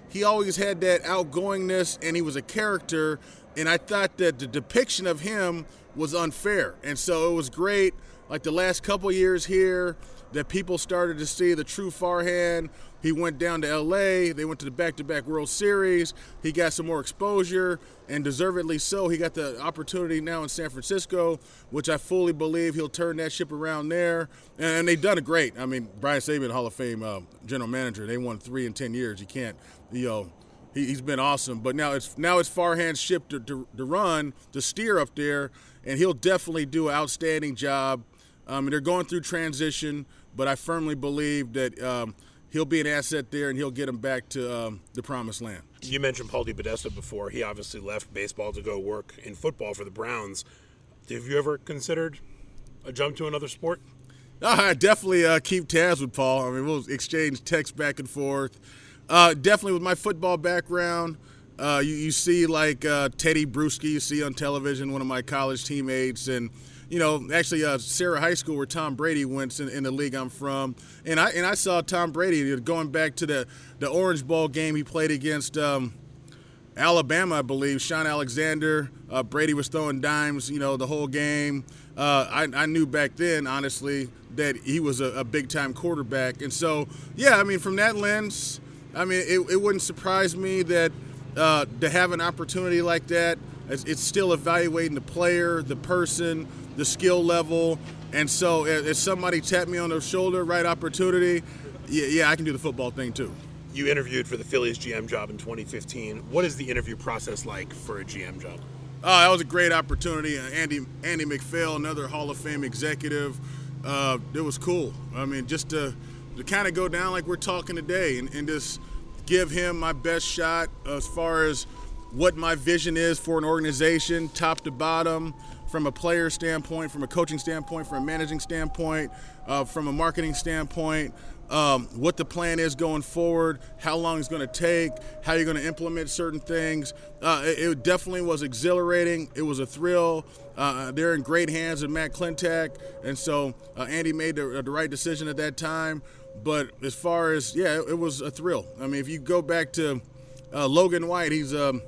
he always had that outgoingness, and he was a character, and I thought that the depiction of him was unfair. And so it was great, like the last couple years here, that people started to see the true Farhan. He went down to L A. They went to the back-to-back World Series. He got some more exposure, and deservedly so. He got the opportunity now in San Francisco, which I fully believe he'll turn that ship around there. And they've done it great. I mean, Brian Saban, Hall of Fame uh, general manager. They won three in ten years. You can't, you know, he, he's been awesome. But now it's now it's Farhan's ship to, to, to run, to steer up there, and he'll definitely do an outstanding job. Um, and they're going through transition, but I firmly believe that um, he'll be an asset there, and he'll get them back to um, the promised land. You mentioned Paul DePodesta before. He obviously left baseball to go work in football for the Browns. Have you ever considered a jump to another sport? Uh, I definitely uh, keep tabs with Paul. I mean, we'll exchange texts back and forth. Uh, definitely with my football background, uh, you, you see like uh, Teddy Bruschi, you see on television, one of my college teammates, and you know, actually, uh, Sarah High School, where Tom Brady went in, in the league I'm from, and I and I saw Tom Brady going back to the, the Orange Bowl game he played against um, Alabama, I believe. Sean Alexander, uh, Brady was throwing dimes, you know, the whole game. Uh, I, I knew back then, honestly, that he was a, a big-time quarterback, and so yeah, I mean, from that lens, I mean, it, it wouldn't surprise me that uh, to have an opportunity like that. It's, it's still evaluating the player, the person, the skill level, and so if somebody tapped me on the shoulder, right opportunity, yeah, yeah, I can do the football thing too. You interviewed for the Phillies G M job in twenty fifteen. What is the interview process like for a G M job? Oh, that was a great opportunity. Andy Andy McPhail, another Hall of Fame executive. Uh, it was cool. I mean, just to, to kind of go down like we're talking today and, and just give him my best shot as far as what my vision is for an organization, top to bottom, from a player standpoint, from a coaching standpoint, from a managing standpoint, uh, from a marketing standpoint, um, what the plan is going forward, how long it's going to take, how you're going to implement certain things. Uh, it, it definitely was exhilarating. It was a thrill. Uh, they're in great hands with Matt Klentak, and so uh, Andy made the, the right decision at that time. But as far as, yeah, it, it was a thrill. I mean, if you go back to uh, Logan White, he's um,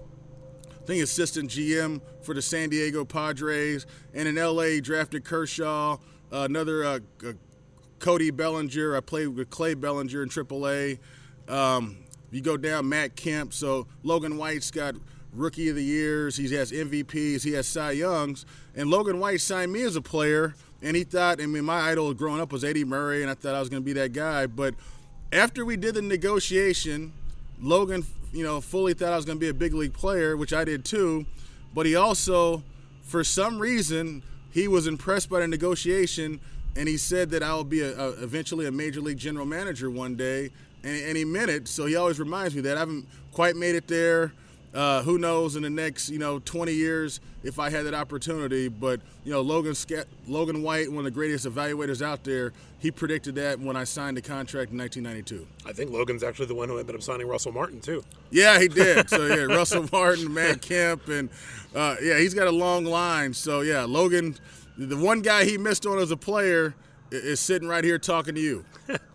I think assistant G M for the San Diego Padres, and in L A drafted Kershaw, uh, another uh, uh, Cody Bellinger. I played with Clay Bellinger in triple A. Um, you go down, Matt Kemp. So Logan White's got Rookie of the Years. He has M V Ps. He has Cy Youngs. And Logan White signed me as a player, and he thought, I mean, my idol growing up was Eddie Murray, and I thought I was going to be that guy. But after we did the negotiation, Logan, you know, fully thought I was going to be a big league player, which I did too. But he also, for some reason, he was impressed by the negotiation, and he said that I will be a, a, eventually a major league general manager one day, and, and he meant it. So he always reminds me that I haven't quite made it there. Uh, who knows in the next, you know, twenty years if I had that opportunity. But, you know, Logan Logan White, one of the greatest evaluators out there, he predicted that when I signed the contract in nineteen ninety-two. I think Logan's actually the one who ended up signing Russell Martin, too. Yeah, he did. So, yeah, Russell Martin, Matt Kemp, and, uh, yeah, he's got a long line. So, yeah, Logan, the one guy he missed on as a player is sitting right here talking to you.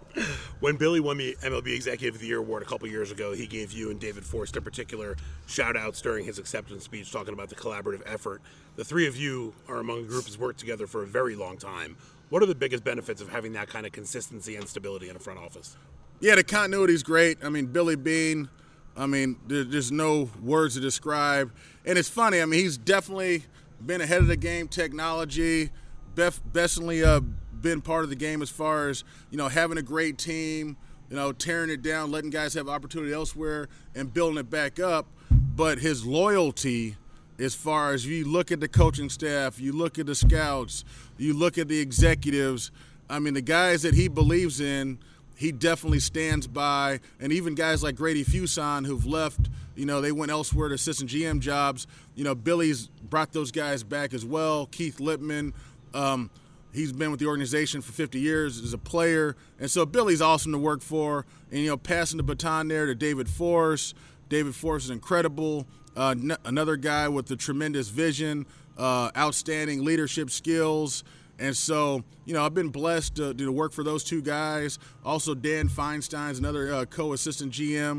When Billy won the M L B Executive of the Year award a couple years ago, he gave you and David Forst in particular shout-outs during his acceptance speech talking about the collaborative effort. The three of you are among a group that's worked together for a very long time. What are the biggest benefits of having that kind of consistency and stability in a front office? Yeah, the continuity is great. I mean, Billy Beane, I mean, there, there's no words to describe. And it's funny, I mean, he's definitely been ahead of the game, technology, bef- definitely uh, been part of the game as far as, you know, having a great team, you know, tearing it down, letting guys have opportunity elsewhere and building it back up. But his loyalty, as far as you look at the coaching staff, you look at the scouts, you look at the executives, I mean, the guys that he believes in, he definitely stands by. And even guys like Grady Fuson who've left, you know, they went elsewhere to assistant G M jobs. You know, Billy's brought those guys back as well. Keith Lippman, um, he's been with the organization for fifty years as a player. And so Billy's awesome to work for. And, you know, passing the baton there to David Forst. David Forst is incredible. Uh, n- another guy with a tremendous vision, uh, outstanding leadership skills. And so, you know, I've been blessed to, to work for those two guys. Also, Dan Feinstein's another uh, co-assistant G M.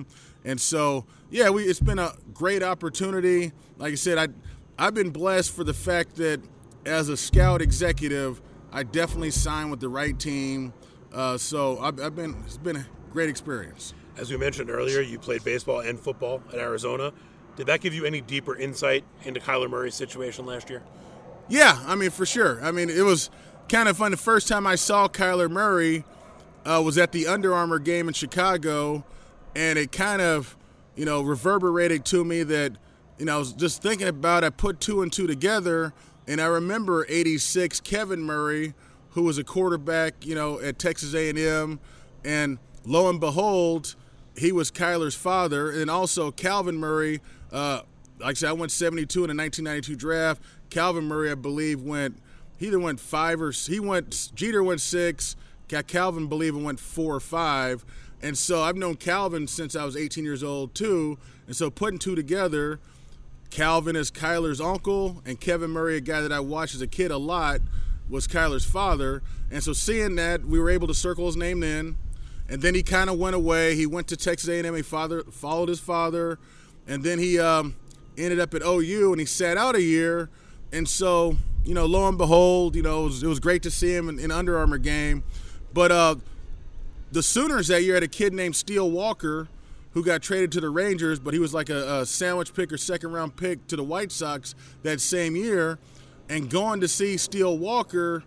And so, yeah, we it's been a great opportunity. Like I said, I, I've been blessed for the fact that as a scout executive, I definitely signed with the right team. Uh, so I've, I've been it's been a great experience. As we mentioned earlier, you played baseball and football at Arizona. Did that give you any deeper insight into Kyler Murray's situation last year? Yeah, I mean, for sure. I mean, it was kind of fun. The first time I saw Kyler Murray uh, was at the Under Armour game in Chicago, and it kind of, you know, reverberated to me that, you know, I was just thinking about it. I put two and two together, and I remember eighty-six Kevin Murray, who was a quarterback, you know, at Texas A and M, and lo and behold, he was Kyler's father, and also Calvin Murray. Uh, like I said, I went seventy-two in the nineteen ninety-two draft. Calvin Murray, I believe, went he either went five or he went Jeter went six. Calvin, I believe, went four or five. And so I've known Calvin since I was eighteen years old too. And so putting two together, Calvin is Kyler's uncle, and Kevin Murray, a guy that I watched as a kid a lot, was Kyler's father. And so seeing that, we were able to circle his name then. And then he kind of went away. He went to Texas A and M. He father, followed his father. And then he um, ended up at O U, and he sat out a year. And so, you know, lo and behold, you know, it was, it was great to see him in an Under Armour game. But uh, the Sooners that year had a kid named Steele Walker who got traded to the Rangers, but he was like a, a sandwich pick or second-round pick to the White Sox that same year. And going to see Steele Walker,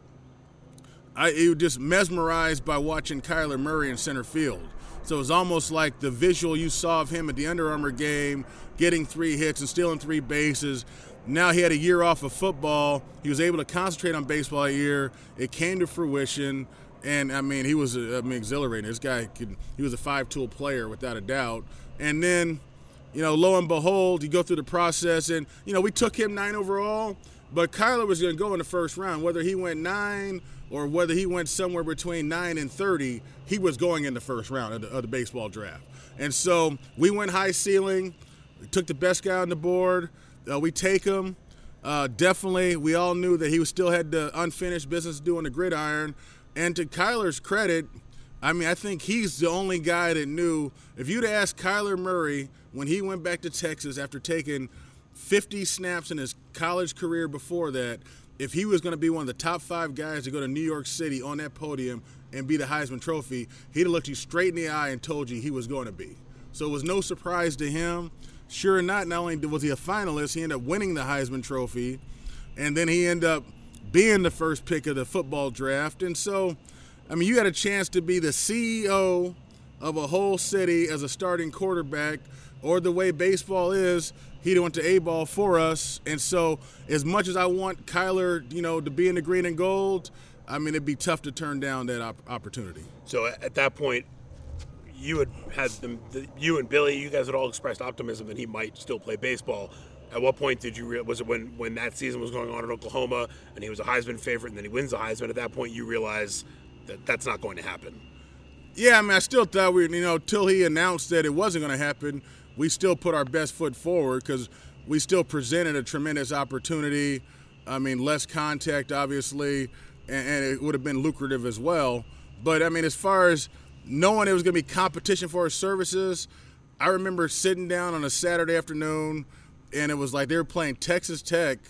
I it was just mesmerized by watching Kyler Murray in center field. So it was almost like the visual you saw of him at the Under Armour game, getting three hits and stealing three bases. Now he had a year off of football. He was able to concentrate on baseball a year. It came to fruition. And, I mean, he was I mean, exhilarating. This guy, could, he was a five-tool player without a doubt. And then, you know, lo and behold, you go through the process. And, you know, we took him nine overall, but Kyler was going to go in the first round. Whether he went nine or whether he went somewhere between nine and thirty, he was going in the first round of the, of the baseball draft. And so we went high ceiling. We took the best guy on the board. Uh, we take him. Uh, definitely, we all knew that he was still had the unfinished business doing the gridiron. And to Kyler's credit, I mean, I think he's the only guy that knew. If you'd asked Kyler Murray when he went back to Texas after taking fifty snaps in his college career before that, if he was going to be one of the top five guys to go to New York City on that podium and be the Heisman Trophy, he'd have looked you straight in the eye and told you he was going to be. So it was no surprise to him. Sure or not, not only was he a finalist, he ended up winning the Heisman Trophy, and then he ended up being the first pick of the football draft. And so, I mean, you had a chance to be the C E O of a whole city as a starting quarterback, or the way baseball is, he went to A-ball for us. And so as much as I want Kyler, you know, to be in the green and gold, I mean, it'd be tough to turn down that op- opportunity. So at that point, you had had them, the, you and Billy, you guys had all expressed optimism that he might still play baseball. At what point did you realize, was it when, when that season was going on in Oklahoma and he was a Heisman favorite and then he wins the Heisman, at that point you realize that that's not going to happen? Yeah, I mean, I still thought we, you know, till he announced that it wasn't going to happen, we still put our best foot forward because we still presented a tremendous opportunity. I mean, less contact, obviously, and, and it would have been lucrative as well. But, I mean, as far as knowing it was going to be competition for our services, I remember sitting down on a Saturday afternoon, and it was like they were playing Texas Tech,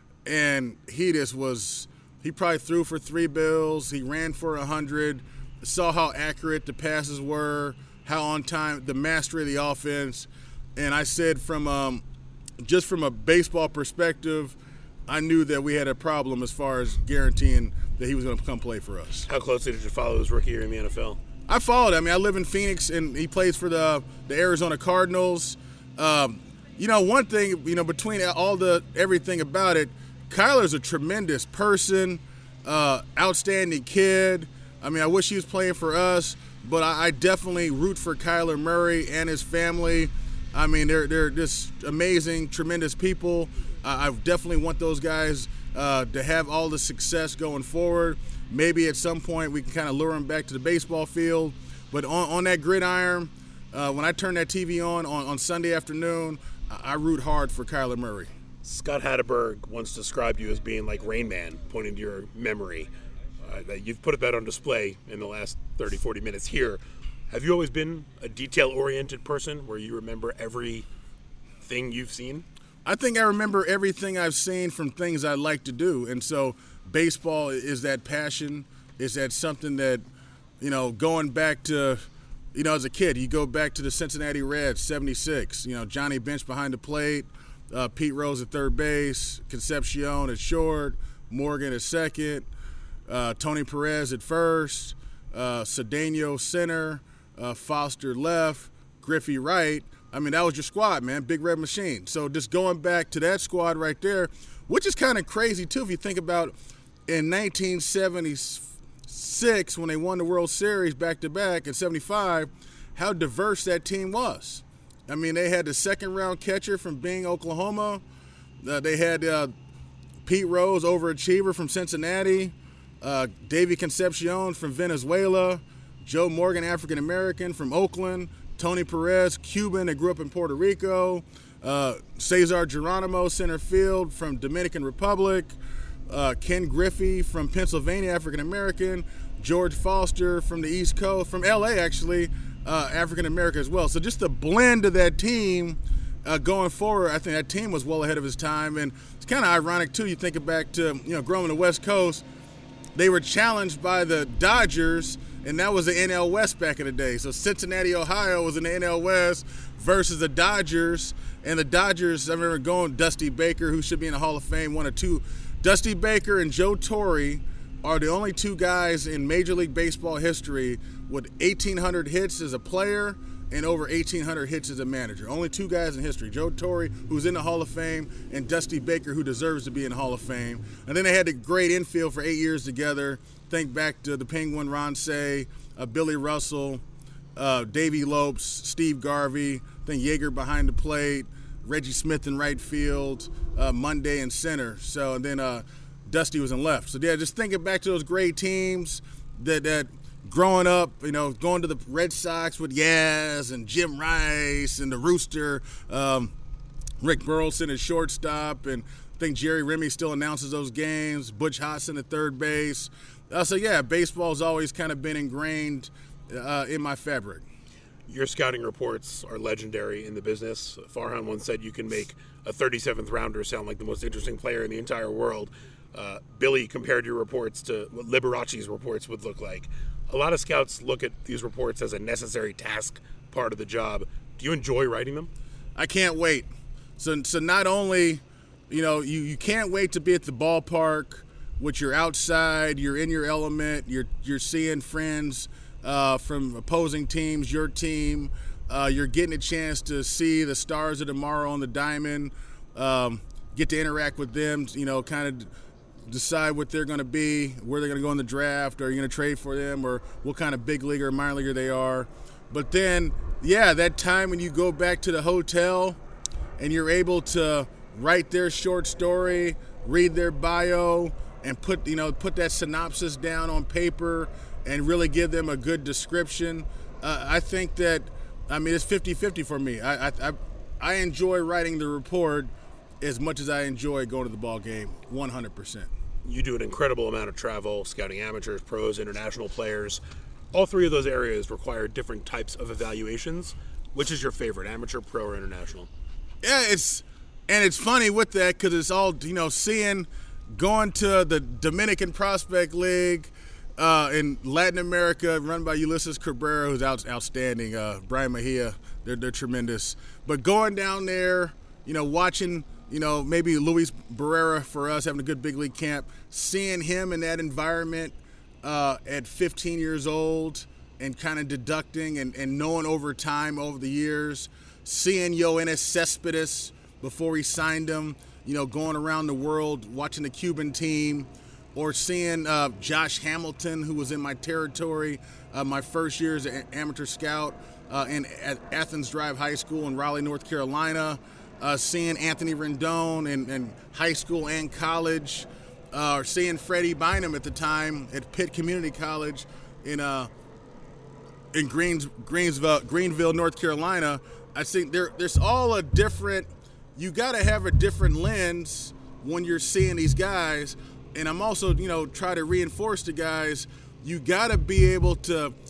and he just was – he probably threw for three bills. He ran for one hundred, saw how accurate the passes were, how on time, the mastery of the offense. And I said from um, just from a baseball perspective, I knew that we had a problem as far as guaranteeing that he was going to come play for us. How closely did you follow his rookie year in the N F L? I followed. I mean, I live in Phoenix, and he plays for the the Arizona Cardinals. Um, you know, one thing, you know, between all the everything about it, Kyler's a tremendous person, uh, outstanding kid. I mean, I wish he was playing for us, but I, I definitely root for Kyler Murray and his family. I mean, they're they're just amazing, tremendous people. Uh, I definitely want those guys uh, to have all the success going forward. Maybe at some point we can kind of lure them back to the baseball field. But on, on that gridiron, uh, when I turn that T V on, on on Sunday afternoon, I, I root hard for Kyler Murray. Scott Hatteberg once described you as being like Rain Man, pointing to your memory. Uh, you've put that on display in the last thirty, forty minutes here. Have you always been a detail-oriented person where you remember everything you've seen? I think I remember everything I've seen from things I like to do. And so baseball is that passion, is that something that, you know, going back to, you know, as a kid, you go back to the Cincinnati Reds, seventy-six, you know, Johnny Bench behind the plate, uh, Pete Rose at third base, Concepcion at short, Morgan at second, uh, Tony Perez at first, uh, Cedeno center, uh, Foster left, Griffey right. I mean, that was your squad, man, Big Red Machine. So just going back to that squad right there, which is kind of crazy, too, if you think about in nineteen seventy-six, when they won the World Series back-to-back in seventy-five, how diverse that team was. I mean, they had the second-round catcher from Bing, Oklahoma. Uh, they had uh, Pete Rose, overachiever from Cincinnati. Uh, Davey Concepcion from Venezuela. Joe Morgan, African-American from Oakland. Tony Perez, Cuban, that grew up in Puerto Rico. Uh, Cesar Geronimo, center field from Dominican Republic. Uh, Ken Griffey from Pennsylvania, African-American. George Foster from the East Coast, from L A actually, uh, African-American as well. So just the blend of that team uh, going forward, I think that team was well ahead of its time. And it's kind of ironic, too, you think back to, you know, growing on the West Coast, they were challenged by the Dodgers, and that was the N L West back in the day. So Cincinnati, Ohio was in the N L West versus the Dodgers. And the Dodgers, I remember going, Dusty Baker, who should be in the Hall of Fame, one or two. Dusty Baker and Joe Torre are the only two guys in Major League Baseball history with eighteen hundred hits as a player and over eighteen hundred hits as a manager. Only two guys in history, Joe Torre, who's in the Hall of Fame, and Dusty Baker, who deserves to be in the Hall of Fame. And then they had the great infield for eight years together. Think back to the Penguin, Ron Cey, uh, Billy Russell, uh, Davey Lopes, Steve Garvey, then Yeager behind the plate, Reggie Smith in right field, uh, Monday in center. So and then uh, Dusty was in left. So yeah, just thinking back to those great teams that that growing up, you know, going to the Red Sox with Yaz and Jim Rice and the Rooster, um, Rick Burleson at shortstop, and I think Jerry Remy still announces those games. Butch Hodson at third base. Uh, so yeah, baseball's always kind of been ingrained uh, in my fabric. Your scouting reports are legendary in the business. Farhan once said you can make a thirty-seventh rounder sound like the most interesting player in the entire world. Uh, Billy compared your reports to what Liberace's reports would look like. A lot of scouts look at these reports as a necessary task, part of the job. Do you enjoy writing them? I can't wait. So, so not only, you know, you, you can't wait to be at the ballpark, which you're outside, you're in your element, you're you're seeing friends uh, from opposing teams, your team. Uh, you're getting a chance to see the stars of tomorrow on the diamond, um, get to interact with them, you know, kind of decide what they're going to be, where they're going to go in the draft, are you going to trade for them, or what kind of big leaguer or minor leaguer they are. But then, yeah, that time when you go back to the hotel and you're able to write their short story, read their bio, and put, you know, put that synopsis down on paper and really give them a good description. Uh, I think that, I mean, it's fifty-fifty for me. I, I I enjoy writing the report as much as I enjoy going to the ball game, one hundred percent. You do an incredible amount of travel, scouting amateurs, pros, international players. All three of those areas require different types of evaluations. Which is your favorite, amateur, pro, or international? Yeah, it's and it's funny with that because it's all, you know, seeing, going to the Dominican Prospect League uh, in Latin America, run by Ulysses Cabrera, who's out, outstanding. Uh, Brian Mejia, they're they're tremendous. But going down there, you know, watching, you know, maybe Luis Barrera for us having a good big league camp, seeing him in that environment uh, at fifteen years old and kind of deducting and, and knowing over time, over the years, seeing Yoenis Cespedes before he signed him, you know, going around the world, watching the Cuban team, or seeing uh, Josh Hamilton, who was in my territory uh, my first year as an amateur scout uh, in at Athens Drive High School in Raleigh, North Carolina. Uh, seeing Anthony Rendon in, in high school and college, uh, or seeing Freddie Bynum at the time at Pitt Community College in uh, in Greens, Greensville, Greenville, North Carolina. I think there there's all a different. You got to have a different lens when you're seeing these guys, and I'm also, you know, try to reinforce the guys. You got to be able to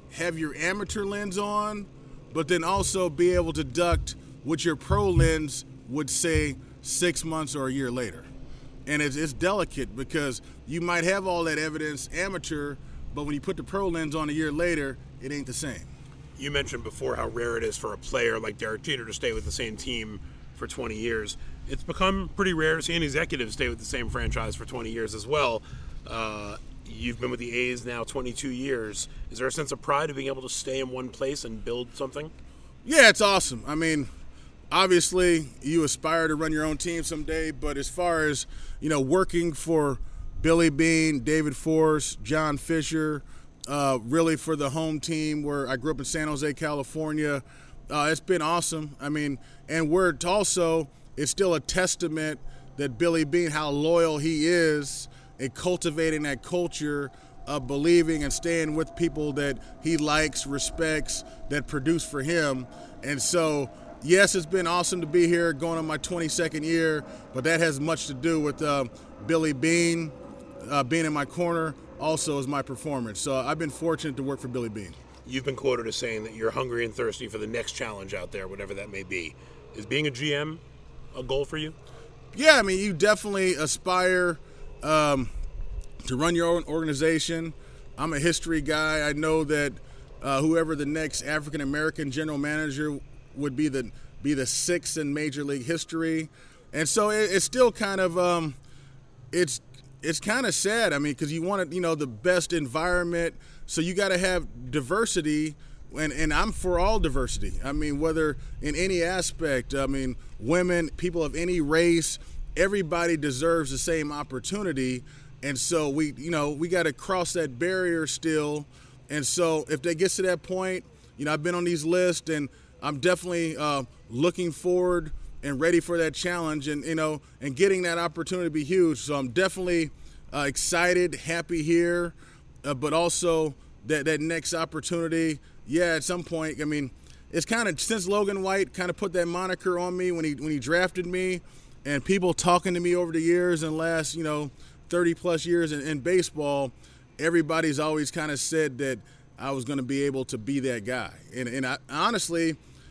have your amateur lens on, but then also be able to deduct what your pro lens would say six months or a year later. And it's, it's delicate because you might have all that evidence amateur, but when you put the pro lens on a year later, it ain't the same. You mentioned before how rare it is for a player like Derek Jeter to stay with the same team for twenty years. It's become pretty rare to see an executive stay with the same franchise for twenty years as well. Uh, you've been with the A's now twenty-two years. Is there a sense of pride of being able to stay in one place and build something? Yeah, it's awesome. I mean, obviously you aspire to run your own team someday, but as far as, you know, working for Billy Beane, David Forst, John Fisher, uh, really for the home team where I grew up in San Jose, California, uh, it's been awesome. I mean, and we're also, it's still a testament that Billy Beane, how loyal he is in cultivating that culture of believing and staying with people that he likes, respects, that produce for him. And so, yes, it's been awesome to be here going on my twenty-second year, but that has much to do with uh, Billy Beane uh, being in my corner, also as my performance. So I've been fortunate to work for Billy Beane. You've been quoted as saying that you're hungry and thirsty for the next challenge out there, whatever that may be. Is being a G M a goal for you? Yeah, I mean, you definitely aspire um, to run your own organization. I'm a history guy. I know that uh, whoever the next African-American general manager would be the be the sixth in Major League history. And so it, it's still kind of um, it's it's kind of sad. I mean, because you want, you know, the best environment, so you got to have diversity. And, and I'm for all diversity. I mean, whether in any aspect, I mean, women, people of any race, everybody deserves the same opportunity. And so we, you know, we got to cross that barrier still. And so if they get to that point, you know, I've been on these lists and I'm definitely uh, looking forward and ready for that challenge and, you know, and getting that opportunity to be huge. So I'm definitely uh, excited, happy here, uh, but also that, that next opportunity. Yeah, at some point, I mean, it's kind of since Logan White kind of put that moniker on me when he when he drafted me, and people talking to me over the years and last, you know, thirty plus years in, in baseball, everybody's always kind of said that I was going to be able to be that guy. And and I, honestly,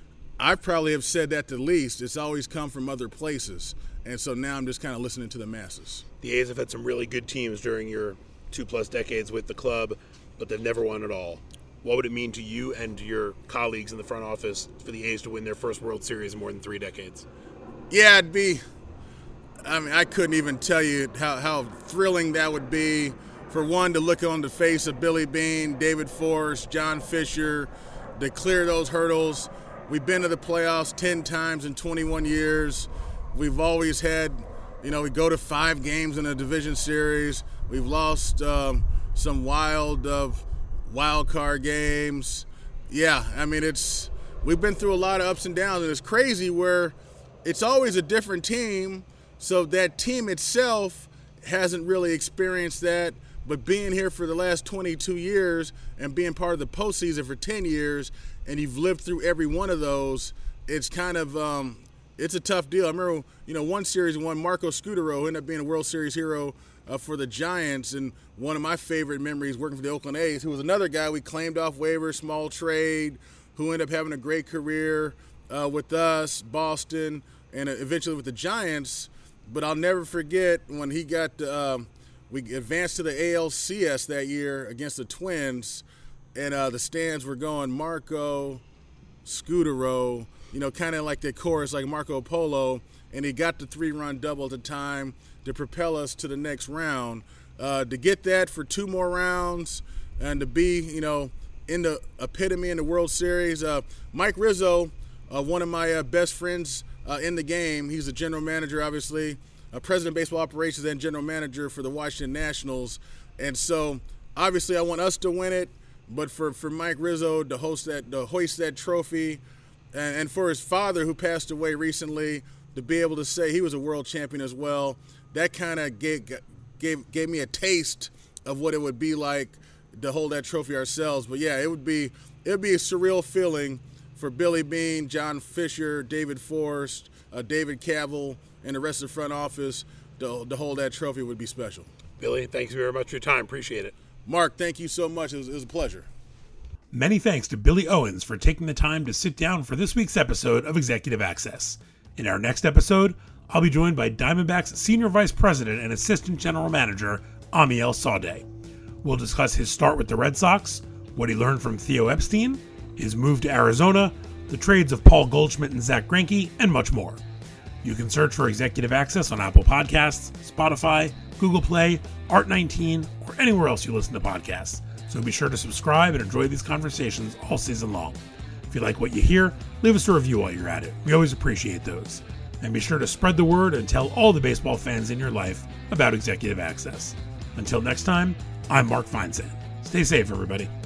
I probably have said that the least. It's always come from other places. And so now I'm just kind of listening to the masses. The A's have had some really good teams during your two plus decades with the club, but they've never won at all. What would it mean to you and to your colleagues in the front office for the A's to win their first World Series in more than three decades? Yeah, it'd be, I mean, I couldn't even tell you how, how thrilling that would be. For one, to look on the face of Billy Beane, David Forst, John Fisher, to clear those hurdles. We've been to the playoffs ten times in twenty-one years. We've always had, you know, we go to five games in a division series. We've lost um, some wild uh, wild card games. Yeah, I mean, it's we've been through a lot of ups and downs, and it's crazy where it's always a different team, so that team itself hasn't really experienced that. But being here for the last twenty-two years and being part of the postseason for ten years, and you've lived through every one of those, it's kind of um, it's a tough deal. I remember, you know, one series when Marco Scutaro ended up being a World Series hero uh, for the Giants, and one of my favorite memories working for the Oakland A's, who was another guy we claimed off waivers, small trade, who ended up having a great career uh, with us, Boston, and eventually with the Giants. But I'll never forget when he got uh, we advanced to the A L C S that year against the Twins, and uh, the stands were going Marco Scutaro, you know, kind of like the chorus, like Marco Polo, and he got the three-run double at the time to propel us to the next round. Uh, to get that for two more rounds and to be, you know, in the epitome in the World Series. Uh, Mike Rizzo, uh, one of my uh, best friends uh, in the game, he's the general manager, obviously, uh, president of baseball operations and general manager for the Washington Nationals. And so, obviously, I want us to win it, but for, for Mike Rizzo to host that, to hoist that trophy, and, and for his father, who passed away recently, to be able to say he was a world champion as well, that kind of gave, gave gave me a taste of what it would be like to hold that trophy ourselves. But yeah, it would be it would be a surreal feeling for Billy Beane, John Fisher, David Forst, uh, David Kaval, and the rest of the front office to, to hold that trophy would be special. Billy, thanks very much for your time. Appreciate it. Mark, thank you so much. It was, it was a pleasure. Many thanks to Billy Owens for taking the time to sit down for this week's episode of Executive Access. In our next episode, I'll be joined by Diamondbacks Senior Vice President and Assistant General Manager, Amiel Sawdaye. We'll discuss his start with the Red Sox, what he learned from Theo Epstein, his move to Arizona, the trades of Paul Goldschmidt and Zach Greinke, and much more. You can search for Executive Access on Apple Podcasts, Spotify, Google Play, Art nineteen, or anywhere else you listen to podcasts. So be sure to subscribe and enjoy these conversations all season long. If you like what you hear, leave us a review while you're at it. We always appreciate those. And be sure to spread the word and tell all the baseball fans in your life about Executive Access. Until next time, I'm Mark Feinsand. Stay safe, everybody.